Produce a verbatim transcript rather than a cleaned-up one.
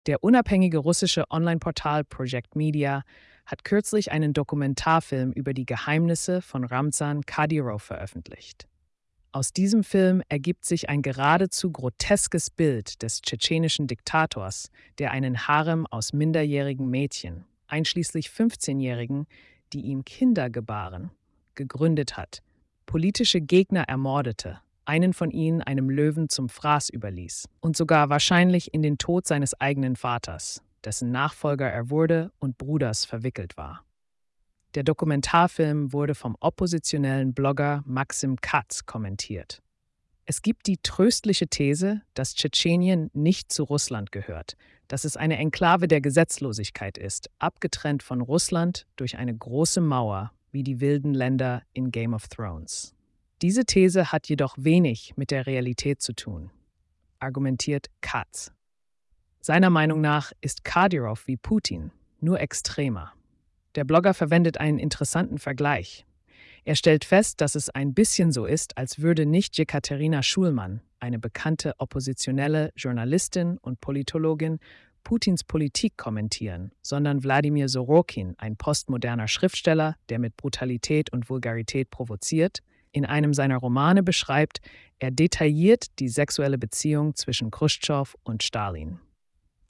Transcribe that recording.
Der unabhängige russische Online-Portal Project Media hat kürzlich einen Dokumentarfilm über die Geheimnisse von Ramzan Kadyrov veröffentlicht. Aus diesem Film ergibt sich ein geradezu groteskes Bild des tschetschenischen Diktators, der einen Harem aus minderjährigen Mädchen, einschließlich fünfzehnjährigen, die ihm Kinder gebaren, gegründet hat, politische Gegner ermordete, einen von ihnen einem Löwen zum Fraß überließ und sogar wahrscheinlich in den Tod seines eigenen Vaters, dessen Nachfolger er wurde und Bruders verwickelt war. Der Dokumentarfilm wurde vom oppositionellen Blogger Maxim Katz kommentiert. Es gibt die tröstliche These, dass Tschetschenien nicht zu Russland gehört, dass es eine Enklave der Gesetzlosigkeit ist, abgetrennt von Russland durch eine große Mauer wie die wilden Länder in Game of Thrones. Diese These hat jedoch wenig mit der Realität zu tun, argumentiert Katz. Seiner Meinung nach ist Kadyrov wie Putin, nur extremer. Der Blogger verwendet einen interessanten Vergleich. Er stellt fest, dass es ein bisschen so ist, als würde nicht Jekaterina Schulman, eine bekannte oppositionelle Journalistin und Politologin, Putins Politik kommentieren, sondern Wladimir Sorokin, ein postmoderner Schriftsteller, der mit Brutalität und Vulgarität provoziert, in einem seiner Romane beschreibt, er detailliert die sexuelle Beziehung zwischen Chruschtschow und Stalin.